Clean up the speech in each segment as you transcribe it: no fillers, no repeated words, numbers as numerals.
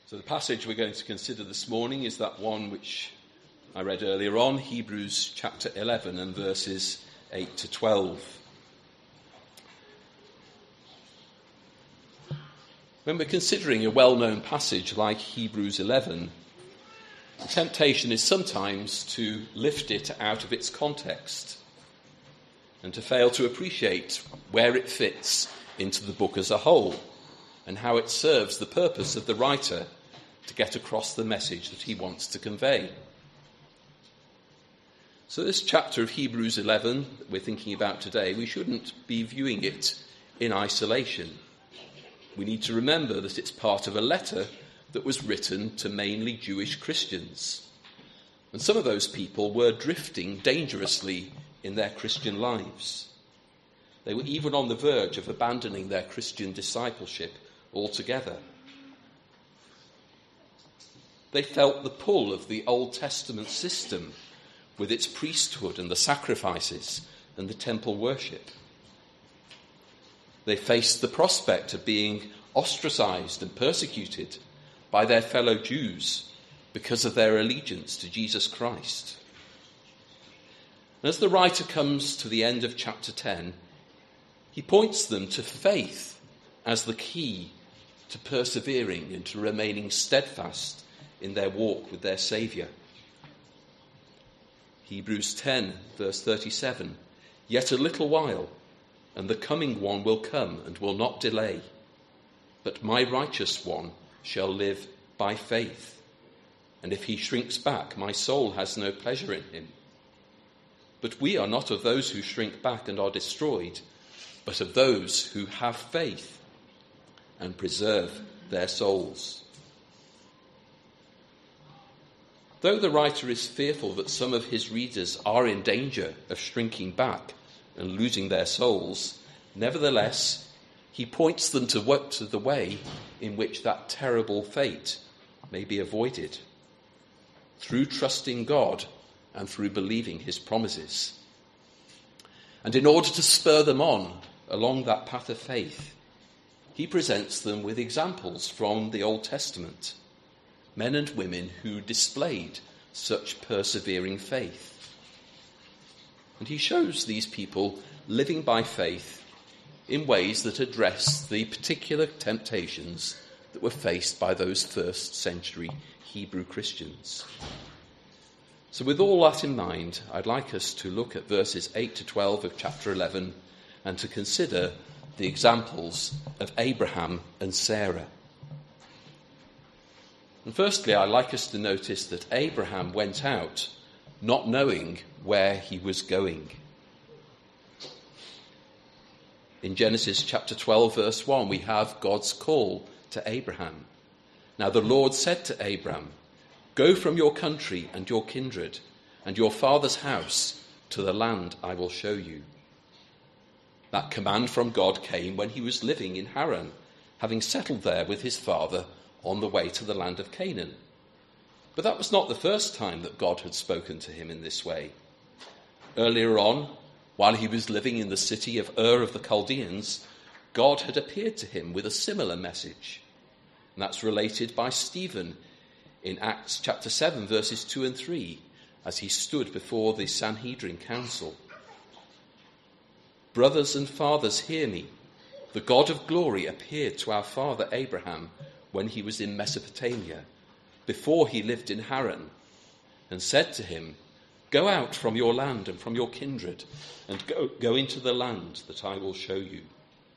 So the passage we're going to consider this morning is that one which I read earlier on, Hebrews chapter 11 and verses 8 to 12. When we're considering a well-known passage like Hebrews 11, the temptation is sometimes to lift it out of its context and to fail to appreciate where it fits into the book as a whole and how it serves the purpose of the writer to get across the message that he wants to convey. So this chapter of Hebrews 11 that we're thinking about today, we shouldn't be viewing it in isolation. We need to remember that it's part of a letter that was written to mainly Jewish Christians. And some of those people were drifting dangerously in their Christian lives. They were even on the verge of abandoning their Christian discipleship altogether. They felt the pull of the Old Testament system with its priesthood and the sacrifices and the temple worship. They faced the prospect of being ostracized and persecuted by their fellow Jews because of their allegiance to Jesus Christ. And as the writer comes to the end of chapter 10, he points them to faith as the key to persevering and to remaining steadfast in their walk with their Saviour. Hebrews 10, verse 37, "Yet a little while, and the coming one will come and will not delay. But my righteous one shall live by faith. And if he shrinks back, my soul has no pleasure in him. But we are not of those who shrink back and are destroyed, but of those who have faith and preserve their souls." Though the writer is fearful that some of his readers are in danger of shrinking back and losing their souls, nevertheless, he points them to the way in which that terrible fate may be avoided, through trusting God and through believing his promises. And in order to spur them on along that path of faith, he presents them with examples from the Old Testament, men and women who displayed such persevering faith. And he shows these people living by faith in ways that address the particular temptations that were faced by those first century Hebrew Christians. So with all that in mind, I'd like us to look at verses 8 to 12 of chapter 11 and to consider the examples of Abraham and Sarah. And firstly, I'd like us to notice that Abraham went out not knowing where he was going. In Genesis chapter 12, verse 1, we have God's call to Abraham. "Now the Lord said to Abram, 'Go from your country and your kindred and your father's house to the land I will show you.'" That command from God came when he was living in Haran, having settled there with his father on the way to the land of Canaan. But that was not the first time that God had spoken to him in this way. Earlier on, while he was living in the city of Ur of the Chaldeans, God had appeared to him with a similar message. And that's related by Stephen in Acts chapter 7, verses 2 and 3, as he stood before the Sanhedrin council. "Brothers and fathers, hear me. The God of glory appeared to our father Abraham when he was in Mesopotamia, before he lived in Haran, and said to him, 'Go out from your land and from your kindred, and go into the land that I will show you.'"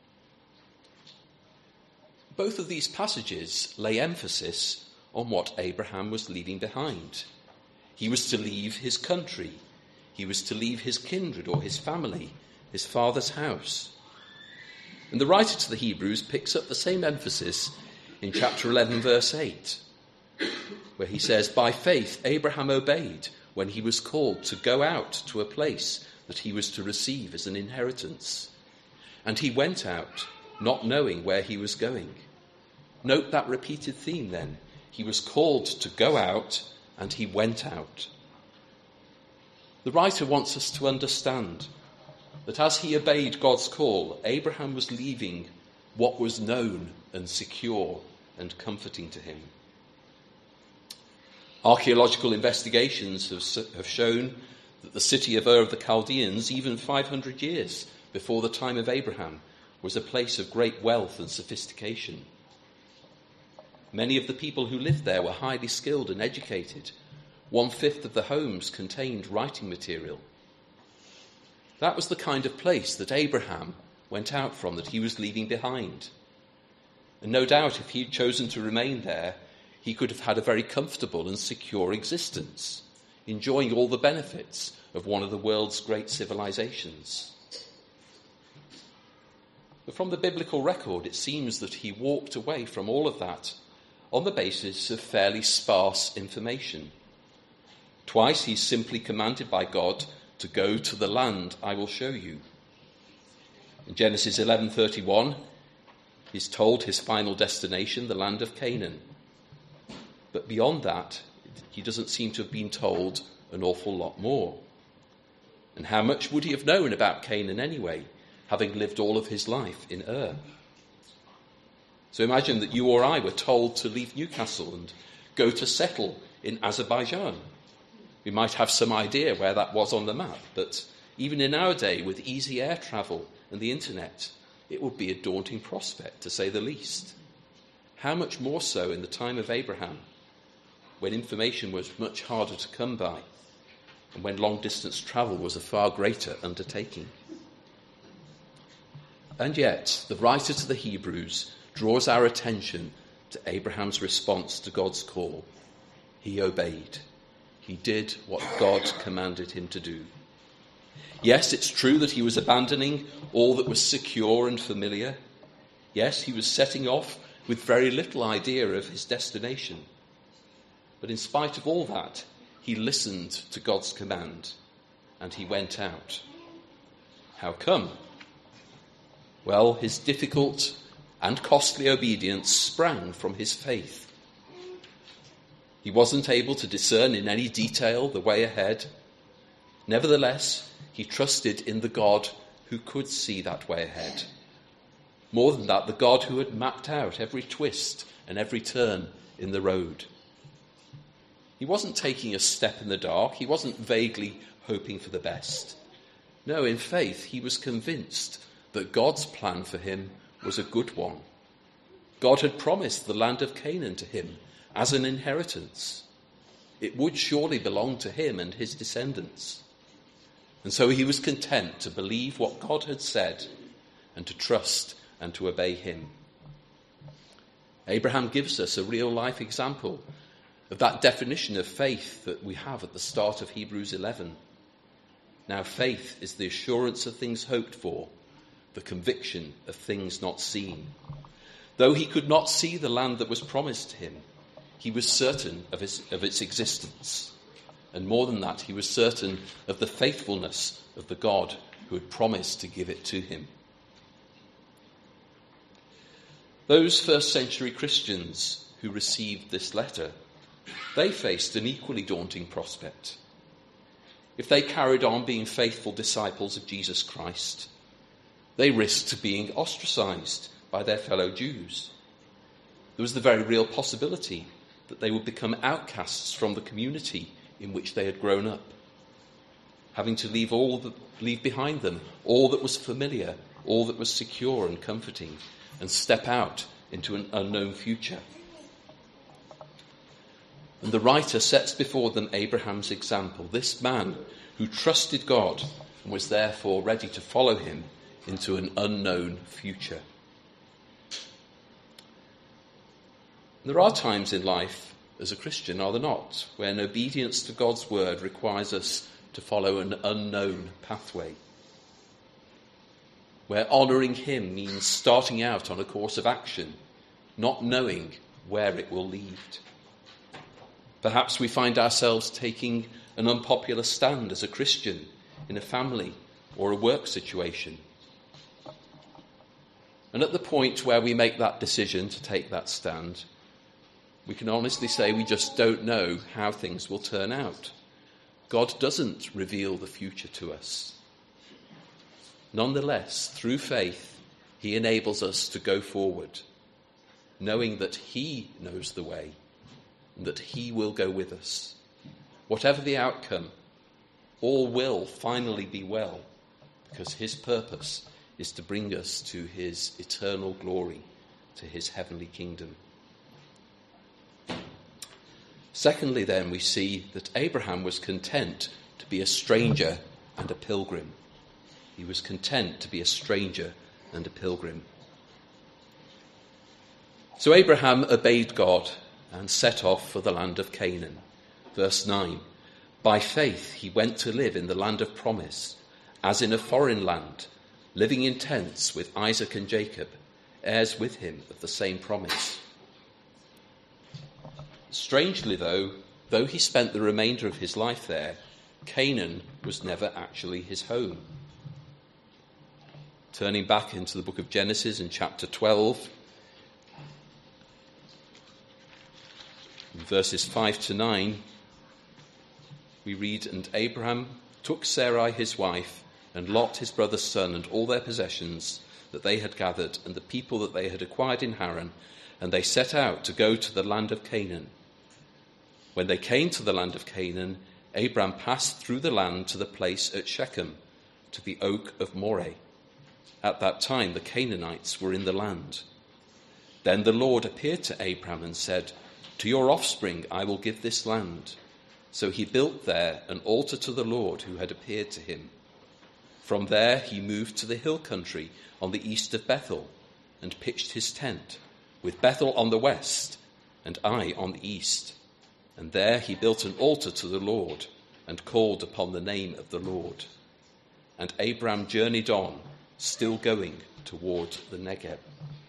Both of these passages lay emphasis on what Abraham was leaving behind. He was to leave his country. He was to leave his kindred or his family, his father's house. And the writer to the Hebrews picks up the same emphasis in chapter 11, verse 8, where he says, "By faith Abraham obeyed when he was called to go out to a place that he was to receive as an inheritance. And he went out, not knowing where he was going." Note that repeated theme then. He was called to go out, and he went out. The writer wants us to understand that as he obeyed God's call, Abraham was leaving what was known and secure and comforting to him. Archaeological investigations have shown that the city of Ur of the Chaldeans, even 500 years before the time of Abraham, was a place of great wealth and sophistication. Many of the people who lived there were highly skilled and educated. 1/5 of the homes contained writing material. That was the kind of place that Abraham went out from, that he was leaving behind. And no doubt if he'd chosen to remain there, he could have had a very comfortable and secure existence, enjoying all the benefits of one of the world's great civilizations. But from the biblical record, it seems that he walked away from all of that on the basis of fairly sparse information. Twice he's simply commanded by God to go to the land I will show you. In Genesis 11:31, he's told his final destination, the land of Canaan. But beyond that, he doesn't seem to have been told an awful lot more. And how much would he have known about Canaan anyway, having lived all of his life in Ur? So imagine that you or I were told to leave Newcastle and go to settle in Azerbaijan. We might have some idea where that was on the map, but even in our day, with easy air travel and the internet, it would be a daunting prospect, to say the least. How much more so in the time of Abraham, when information was much harder to come by, and when long-distance travel was a far greater undertaking. And yet, the writer to the Hebrews draws our attention to Abraham's response to God's call. He obeyed. He did what God commanded him to do. Yes, it's true that he was abandoning all that was secure and familiar. Yes, he was setting off with very little idea of his destination. But in spite of all that, he listened to God's command and he went out. How come? Well, his difficult and costly obedience sprang from his faith. He wasn't able to discern in any detail the way ahead. Nevertheless, he trusted in the God who could see that way ahead. More than that, the God who had mapped out every twist and every turn in the road. He wasn't taking a step in the dark. He wasn't vaguely hoping for the best. No, in faith, he was convinced that God's plan for him was a good one. God had promised the land of Canaan to him as an inheritance. It would surely belong to him and his descendants. And so he was content to believe what God had said and to trust and to obey him. Abraham gives us a real-life example of that definition of faith that we have at the start of Hebrews 11. Now faith is the assurance of things hoped for, the conviction of things not seen. Though he could not see the land that was promised to him, he was certain of its existence. And more than that, he was certain of the faithfulness of the God who had promised to give it to him. Those first century Christians who received this letter, they faced an equally daunting prospect. If they carried on being faithful disciples of Jesus Christ, they risked being ostracized by their fellow Jews. There was the very real possibility that they would become outcasts from the community in which they had grown up, having to leave behind them all that was familiar, all that was secure and comforting, and step out into an unknown future. And the writer sets before them Abraham's example, this man who trusted God and was therefore ready to follow him into an unknown future. There are times in life, as a Christian, are there not, when obedience to God's word requires us to follow an unknown pathway, where honouring him means starting out on a course of action, not knowing where it will lead. Perhaps we find ourselves taking an unpopular stand as a Christian in a family or a work situation. And at the point where we make that decision to take that stand, we can honestly say we just don't know how things will turn out. God doesn't reveal the future to us. Nonetheless, through faith, he enables us to go forward, knowing that he knows the way and that he will go with us. Whatever the outcome, all will finally be well, because his purpose is to bring us to his eternal glory, to his heavenly kingdom. Secondly, then, we see that Abraham was content to be a stranger and a pilgrim. He was content to be a stranger and a pilgrim. So Abraham obeyed God and set off for the land of Canaan. Verse 9, by faith he went to live in the land of promise, as in a foreign land, living in tents with Isaac and Jacob, heirs with him of the same promise. Strangely, though he spent the remainder of his life there, Canaan was never actually his home. Turning back into the book of Genesis in chapter 12, in verses 5 to 9, we read, and Abraham took Sarai his wife, and Lot his brother's son, and all their possessions that they had gathered, and the people that they had acquired in Haran, and they set out to go to the land of Canaan. When they came to the land of Canaan, Abraham passed through the land to the place at Shechem, to the oak of Moreh. At that time the Canaanites were in the land. Then the Lord appeared to Abraham and said, to your offspring I will give this land. So he built there an altar to the Lord who had appeared to him. From there he moved to the hill country on the east of Bethel, and pitched his tent, with Bethel on the west and Ai on the east. And there he built an altar to the Lord, and called upon the name of the Lord. And Abraham journeyed on, still going toward the Negev.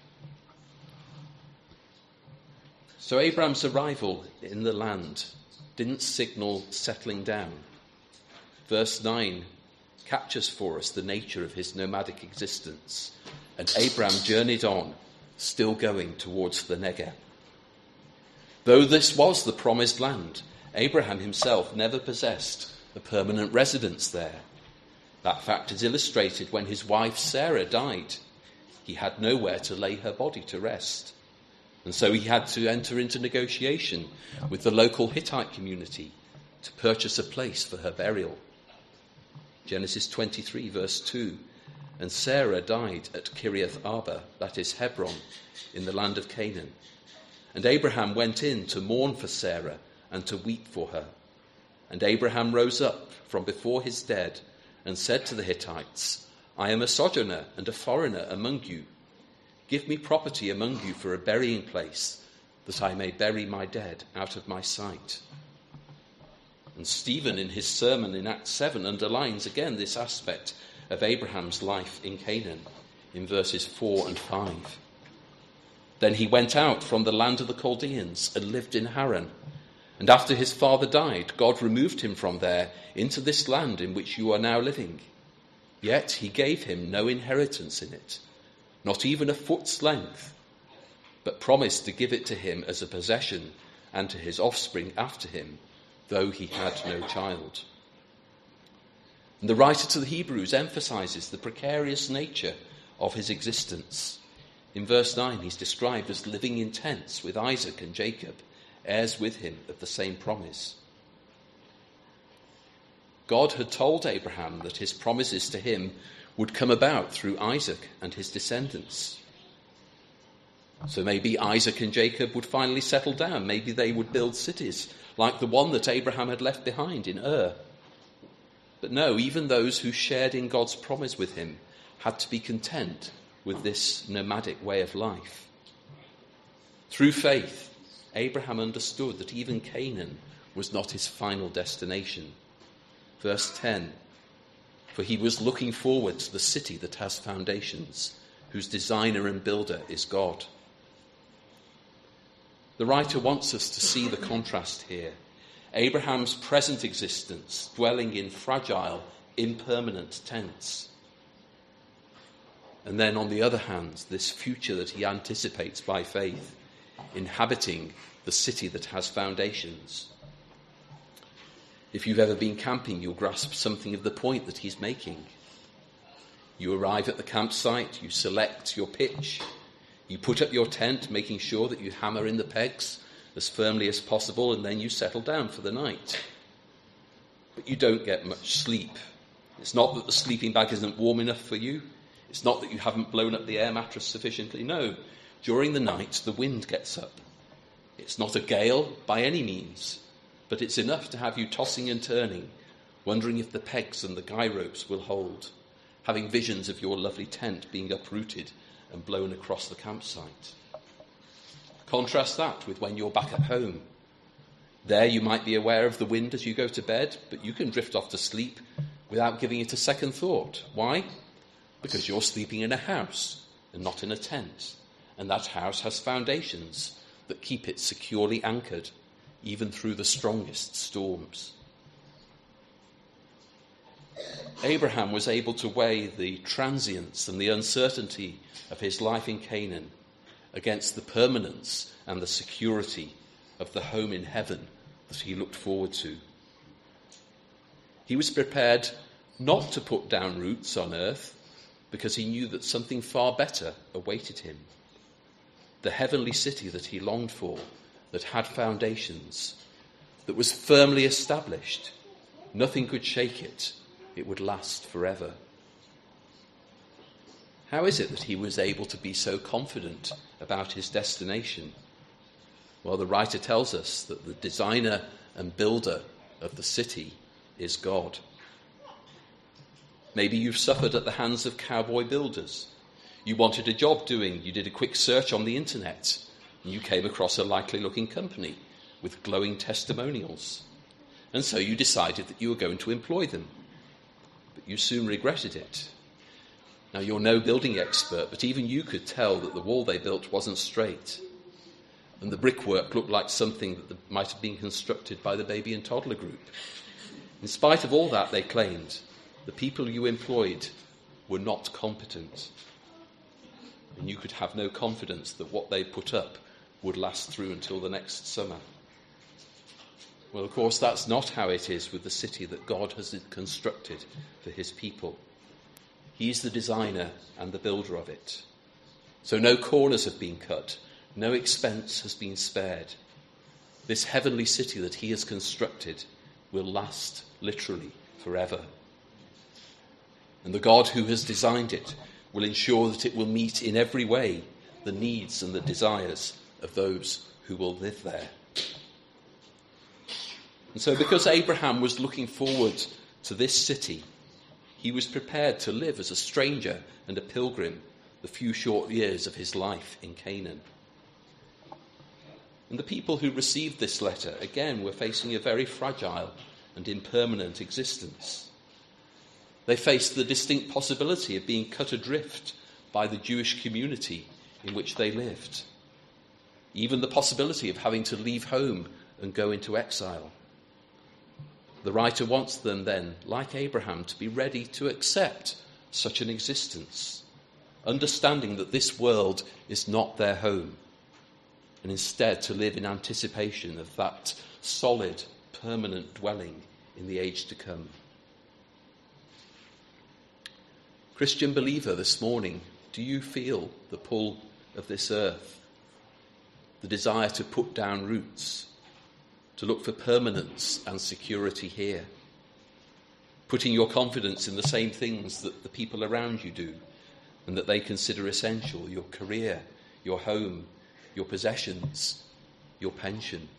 So Abraham's arrival in the land didn't signal settling down. Verse 9 captures for us the nature of his nomadic existence. And Abraham journeyed on, still going towards the Negev. Though this was the promised land, Abraham himself never possessed a permanent residence there. That fact is illustrated when his wife Sarah died. He had nowhere to lay her body to rest. And so he had to enter into negotiation with the local Hittite community to purchase a place for her burial. Genesis 23, verse 2. And Sarah died at Kiriath Arba, that is Hebron, in the land of Canaan. And Abraham went in to mourn for Sarah and to weep for her. And Abraham rose up from before his dead and said to the Hittites, I am a sojourner and a foreigner among you. Give me property among you for a burying place, that I may bury my dead out of my sight. And Stephen, in his sermon in Acts 7, underlines again this aspect of Abraham's life in Canaan in verses 4 and 5. Then he went out from the land of the Chaldeans and lived in Haran. And after his father died, God removed him from there into this land in which you are now living. Yet he gave him no inheritance in it, not even a foot's length, but promised to give it to him as a possession and to his offspring after him, though he had no child. And the writer to the Hebrews emphasizes the precarious nature of his existence. In verse 9, he's described as living in tents with Isaac and Jacob, heirs with him of the same promise. God had told Abraham that his promises to him would come about through Isaac and his descendants. So maybe Isaac and Jacob would finally settle down. Maybe they would build cities like the one that Abraham had left behind in Ur. But no, even those who shared in God's promise with him had to be content with this nomadic way of life. Through faith, Abraham understood that even Canaan was not his final destination. Verse 10, for he was looking forward to the city that has foundations, whose designer and builder is God. The writer wants us to see the contrast here. Abraham's present existence, dwelling in fragile, impermanent tents. And then, on the other hand, this future that he anticipates by faith, inhabiting the city that has foundations. If you've ever been camping, you'll grasp something of the point that he's making. You arrive at the campsite, you select your pitch, you put up your tent, making sure that you hammer in the pegs as firmly as possible, and then you settle down for the night. But you don't get much sleep. It's not that the sleeping bag isn't warm enough for you. It's not that you haven't blown up the air mattress sufficiently. No, during the night the wind gets up. It's not a gale by any means, but it's enough to have you tossing and turning, wondering if the pegs and the guy ropes will hold, having visions of your lovely tent being uprooted and blown across the campsite. Contrast that with when you're back at home. There you might be aware of the wind as you go to bed, but you can drift off to sleep without giving it a second thought. Why? Because you're sleeping in a house and not in a tent, and that house has foundations that keep it securely anchored, even through the strongest storms. Abraham was able to weigh the transience and the uncertainty of his life in Canaan against the permanence and the security of the home in heaven that he looked forward to. He was prepared not to put down roots on earth because he knew that something far better awaited him. The heavenly city that he longed for, that had foundations, that was firmly established. Nothing could shake it. It would last forever. How is it that he was able to be so confident about his destination? Well, the writer tells us that the designer and builder of the city is God. Maybe you've suffered at the hands of cowboy builders. You wanted a job doing, you did a quick search on the internet, and you came across a likely-looking company with glowing testimonials. And so you decided that you were going to employ them. But you soon regretted it. Now, you're no building expert, but even you could tell that the wall they built wasn't straight. And the brickwork looked like something that might have been constructed by the baby and toddler group. In spite of all that, they claimed, the people you employed were not competent. And you could have no confidence that what they put up would last through until the next summer. Well, of course, that's not how it is with the city that God has constructed for his people. He's the designer and the builder of it. So no corners have been cut, no expense has been spared. This heavenly city that he has constructed will last literally forever. And the God who has designed it will ensure that it will meet in every way the needs and the desires of those who will live there. And so because Abraham was looking forward to this city, he was prepared to live as a stranger and a pilgrim the few short years of his life in Canaan. And the people who received this letter, again, were facing a very fragile and impermanent existence. They faced the distinct possibility of being cut adrift by the Jewish community in which they lived. Even the possibility of having to leave home and go into exile. The writer wants them then, like Abraham, to be ready to accept such an existence, understanding that this world is not their home, and instead to live in anticipation of that solid, permanent dwelling in the age to come. Christian believer, this morning, do you feel the pull of this earth? The desire to put down roots, to look for permanence and security here, putting your confidence in the same things that the people around you do and that they consider essential, your career, your home, your possessions, your pension.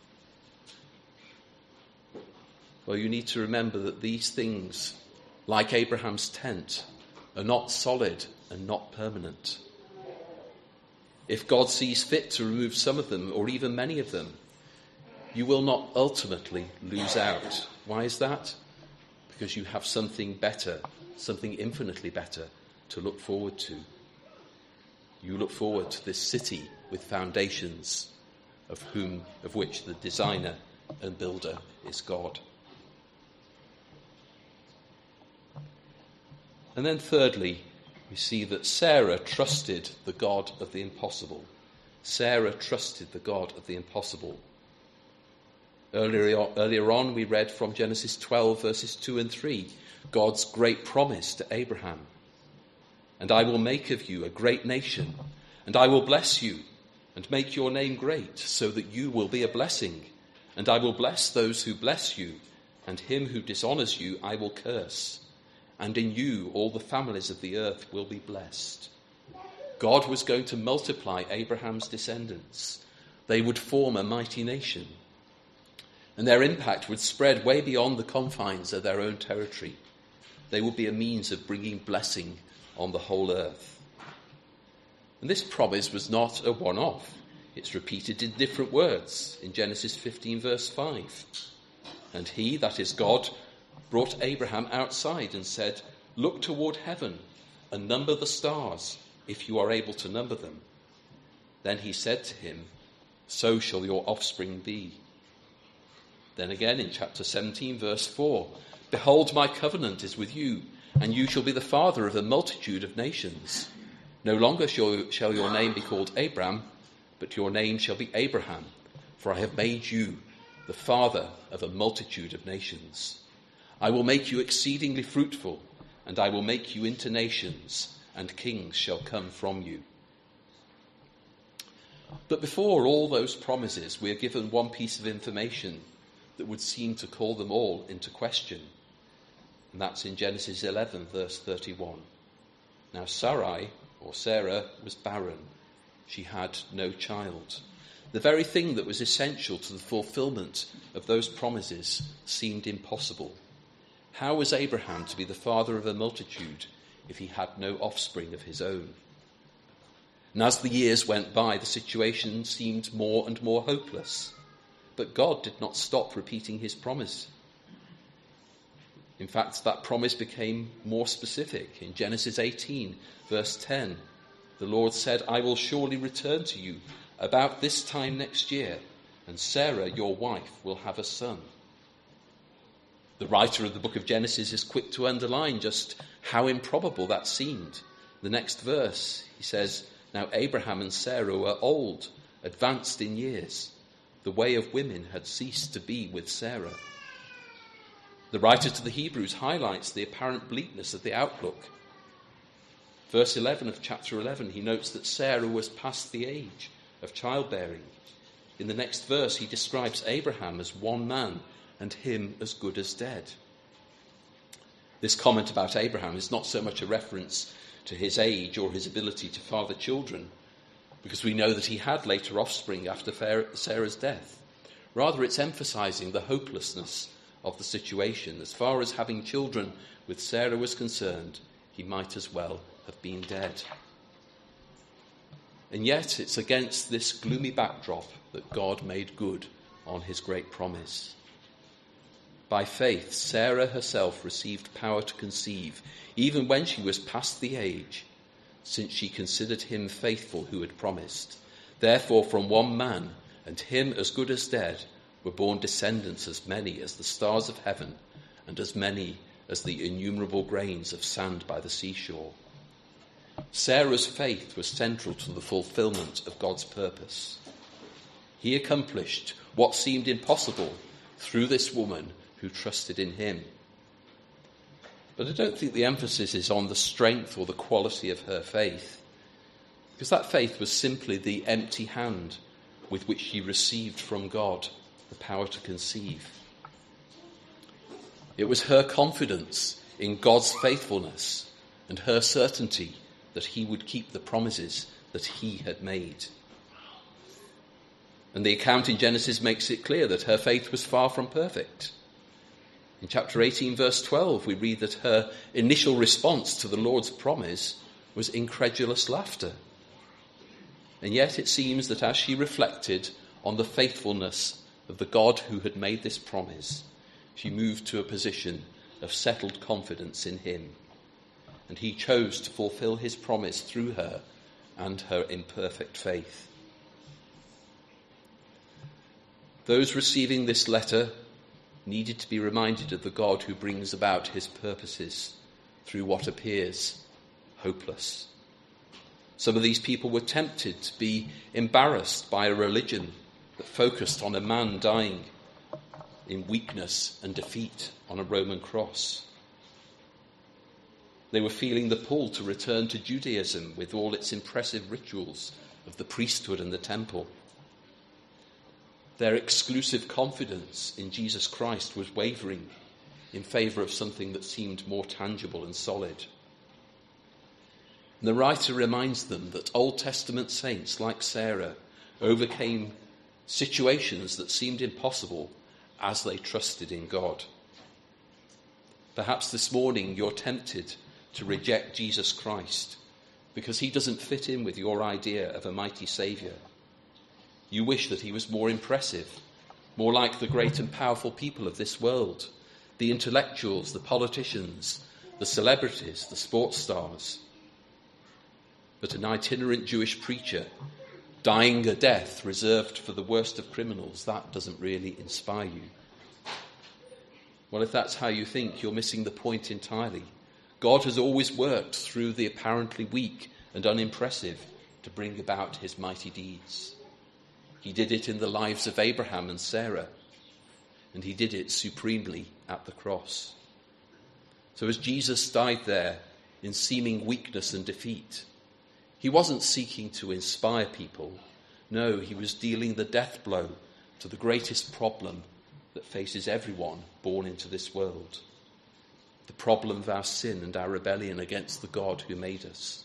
Well, you need to remember that these things, like Abraham's tent, are not solid and not permanent. If God sees fit to remove some of them, or even many of them, you will not ultimately lose out. Why is that? Because you have something better, something infinitely better to look forward to. You look forward to this city with foundations, of which the designer and builder is God. And then thirdly, we see that Sarah trusted the God of the impossible. Sarah trusted the God of the impossible. Earlier on, we read from Genesis 12, verses 2 and 3, God's great promise to Abraham. And I will make of you a great nation, and I will bless you, and make your name great, so that you will be a blessing. And I will bless those who bless you, and him who dishonors you I will curse. And in you all the families of the earth will be blessed. God was going to multiply Abraham's descendants. They would form a mighty nation, and their impact would spread way beyond the confines of their own territory. They would be a means of bringing blessing on the whole earth. And this promise was not a one-off. It's repeated in different words in Genesis 15 verse 5. And he, that is God, brought Abraham outside and said, "Look toward heaven and number the stars, if you are able to number them." Then he said to him, "So shall your offspring be." Then again in chapter 17 verse 4, "Behold, my covenant is with you, and you shall be the father of a multitude of nations. No longer shall your name be called Abram, but your name shall be Abraham, for I have made you the father of a multitude of nations. I will make you exceedingly fruitful, and I will make you into nations, and kings shall come from you." But before all those promises, we are given one piece of information that would seem to call them all into question. And that's in Genesis 11, verse 31. Now Sarai, or Sarah, was barren. She had no child. The very thing that was essential to the fulfillment of those promises seemed impossible. How was Abraham to be the father of a multitude if he had no offspring of his own? And as the years went by, the situation seemed more and more hopeless. But God did not stop repeating his promise. In fact, that promise became more specific. In Genesis 18, verse 10, the Lord said, "I will surely return to you about this time next year, and Sarah, your wife, will have a son." The writer of the book of Genesis is quick to underline just how improbable that seemed. The next verse, he says, "Now Abraham and Sarah were old, advanced in years. The way of women had ceased to be with Sarah." The writer to the Hebrews highlights the apparent bleakness of the outlook. Verse 11 of chapter 11, he notes that Sarah was past the age of childbearing. In the next verse, he describes Abraham as one man and him as good as dead. This comment about Abraham is not so much a reference to his age or his ability to father children, because we know that he had later offspring after Sarah's death. Rather, it's emphasizing the hopelessness of the situation. As far as having children with Sarah was concerned, he might as well have been dead. And yet, it's against this gloomy backdrop that God made good on his great promise. By faith, Sarah herself received power to conceive, even when she was past the age, since she considered him faithful who had promised. Therefore, from one man, and him as good as dead, were born descendants as many as the stars of heaven, and as many as the innumerable grains of sand by the seashore. Sarah's faith was central to the fulfillment of God's purpose. He accomplished what seemed impossible through this woman who trusted in him. But I don't think the emphasis is on the strength or the quality of her faith, because that faith was simply the empty hand with which she received from God the power to conceive. It was her confidence in God's faithfulness and her certainty that he would keep the promises that he had made. And the account in Genesis makes it clear that her faith was far from perfect. In chapter 18, verse 12, we read that her initial response to the Lord's promise was incredulous laughter. And yet it seems that as she reflected on the faithfulness of the God who had made this promise, she moved to a position of settled confidence in him. And he chose to fulfill his promise through her and her imperfect faith. Those receiving this letter needed to be reminded of the God who brings about his purposes through what appears hopeless. Some of these people were tempted to be embarrassed by a religion that focused on a man dying in weakness and defeat on a Roman cross. They were feeling the pull to return to Judaism with all its impressive rituals of the priesthood and the temple. Their exclusive confidence in Jesus Christ was wavering in favour of something that seemed more tangible and solid. And the writer reminds them that Old Testament saints like Sarah overcame situations that seemed impossible as they trusted in God. Perhaps this morning you're tempted to reject Jesus Christ because he doesn't fit in with your idea of a mighty Saviour. You wish that he was more impressive, more like the great and powerful people of this world, the intellectuals, the politicians, the celebrities, the sports stars. But an itinerant Jewish preacher dying a death reserved for the worst of criminals, that doesn't really inspire you. Well, if that's how you think, you're missing the point entirely. God has always worked through the apparently weak and unimpressive to bring about his mighty deeds. He did it in the lives of Abraham and Sarah, and he did it supremely at the cross. So as Jesus died there in seeming weakness and defeat, he wasn't seeking to inspire people. No, he was dealing the death blow to the greatest problem that faces everyone born into this world. The problem of our sin and our rebellion against the God who made us.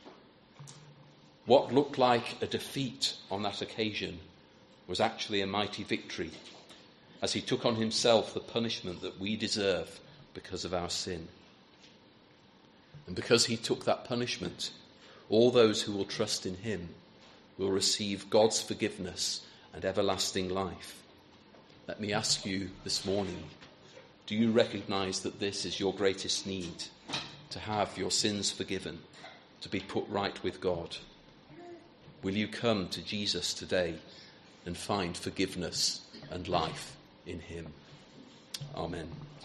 What looked like a defeat on that occasion was actually a mighty victory, as he took on himself the punishment that we deserve because of our sin. And because he took that punishment, all those who will trust in him will receive God's forgiveness and everlasting life. Let me ask you this morning, do you recognize that this is your greatest need? To have your sins forgiven, to be put right with God? Will you come to Jesus today and find forgiveness and life in him? Amen.